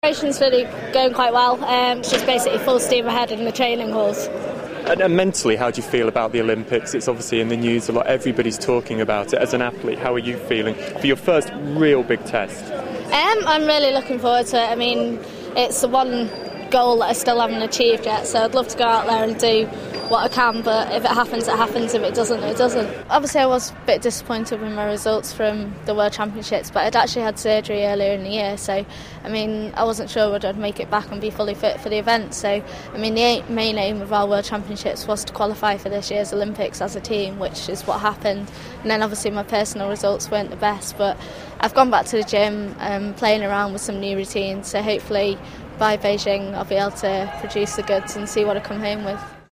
Preparation's really going quite well. It's just basically full steam ahead in the training halls. And mentally, how do you feel about the Olympics? It's obviously in the news a lot. Everybody's talking about it. As an athlete, how are you feeling for your first real big test? I'm really looking forward to it. I mean, it's the one goal that I still haven't achieved yet, so I'd love to go out there and do what I can, but if it happens, it happens. If it doesn't, it doesn't. Obviously, I was a bit disappointed with my results from the World Championships, but I'd actually had surgery earlier in the year, so I mean, I wasn't sure whether I'd make it back and be fully fit for the event. So, I mean, the main aim of our World Championships was to qualify for this year's Olympics as a team, which is what happened. And then obviously my personal results weren't the best, but I've gone back to the gym and playing around with some new routines, so hopefully by Beijing I'll be able to produce the goods and see what I come home with.